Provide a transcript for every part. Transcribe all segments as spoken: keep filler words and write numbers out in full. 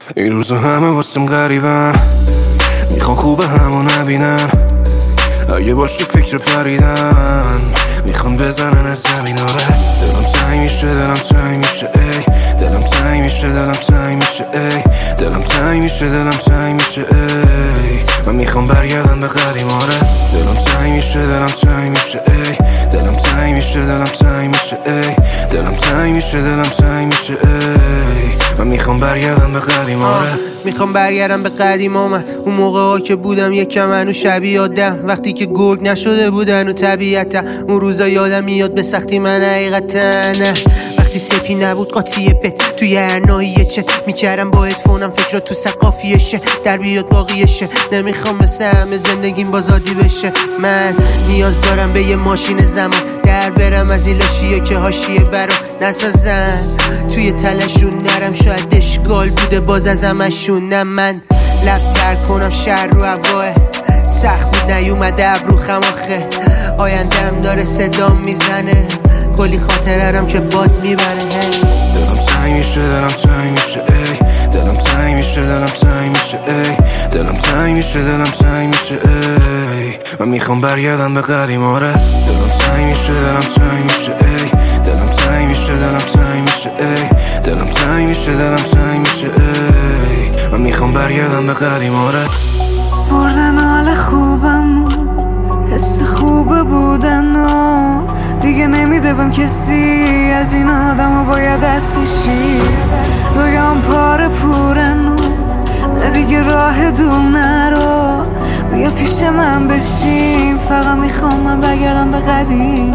این روزا همه واسم غریبن، میخوان خوبه همو نبینن، اگه باشی فکر پریدن میخوان بزنن از زمین. آره دلم تنگ میشه، دلم تنگ میشه ای، دلم تنگ میشه، دلم تنگ میشه ای، دلم تنگ میشه، دلم تنگ میشه ای، من میخوام برگردم به قدیم. آره دلم تنگ میشه، دلم تنگ میشه ای، دلم تنگ میشه، دلم تنگ میشه ای، دلم تنگ میشه، دلم تنگ میشه ای، من میخوام برگردم به قدیم. آره میخوام برگردم به قدیم من، اون موقع ها که بودم یکم منو شبیه آدم، وقتی که گرگ نشده بودن و طبیعتا، اون روزا یادم میاد به سختی من حقیقتا نه. وقتی سپی نبود قاطی پت توی هر ناحیه چه میکردم با هدفونم فکر تو سقافیشه در بیاد باقیشه. نمیخوام مثل همه زندگیم بازادی بشه، من نیاز دارم به یه ماشین زمان در برم از این لاشیه که حاشیه برام نسازن، توی تلشون نرم شاید اشکال بوده باز از همشون. نه من لبتر کنم شهر رو هواه، سخت بود نیومده ابرو خماخه، آیندهم داره صدام میزنه، کلی خاطرم که باد میبره. دلم تنگ میشه، دلم تنگ میشه ای، دلم تنگ میشه، دلم تنگ میشه ای، دلم تنگ میشه، دلم تنگ میشه ای، من میخوام برگردم به قدیم. آره دلم تنگ میشه، دلم تنگ میشه ای، دلم تنگ میشه، دلم تنگ میشه ای، دلم تنگ میشه، دلم تنگ میشه ای، من میخوام برگردم به قدیم. آره بردن حال خوبم، حس خوب بودن و دیگه نمیده بهم کسی، از این آدم ها باید دست کشی، رویام پاره پورن و نه دیگه راه دوم نرو، بیا پیش من بشین، فقط میخوام من بگردم به قدیم.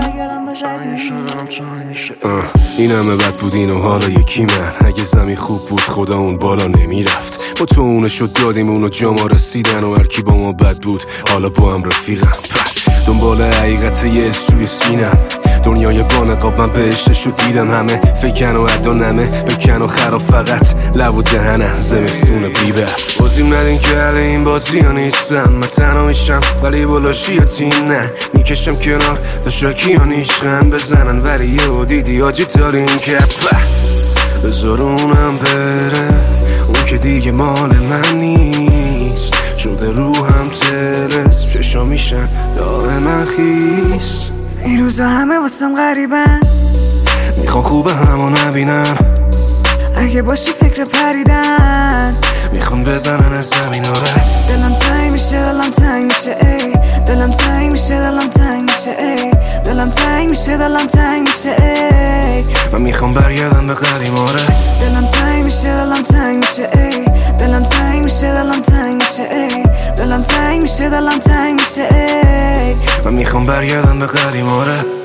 این همه بد بود این و حالا یکی من، اگه زمین خوب بود خدا اون بالا نمیرفت، با تو اونشو دادیم اونو جا ما رسیدن و هرکی با ما بد بود حالا با هم رفیقم. دنبال حقیقت یه استوی سینم، دنیای بانقاب من بهشتشو دیدم، همه فکن و عدا نمه بکن و خراب فقط لب و دهنم زمستون بیبه. بازیم ندین که حل این بازی ها نیستم، من تنها میشم ولی بلاشی ها تیم نه، میکشم کنار تا شاکی ها نیشن بزنن ولی یه و دیدی آجی دارین که بذار اونم بره، اون که دیگه مال من نیست، شده روحم ترس چشا میشن داغ من خیس. این روزا همه واسم غریبن، میخوان خوبه همو نبینن، اگه باشی فکر پریدن میخوان بزنن از زمین. آره دلم تنگ میشه، دلم تنگ میشه ای، دلم تنگ میشه، دلم تنگ میشه ای، دلم تنگ میشه، دلم تنگ میشه ای، من میخوام برگردم به قدیم. آره دلم تنگ میشه، دلم تنگ میشه ای، دلم تنگ میشه، دلم تنگ میشه ای، دلم تنگ میشه، دلم تنگ میشه ای، من میخوام برگردم به قدیم. آره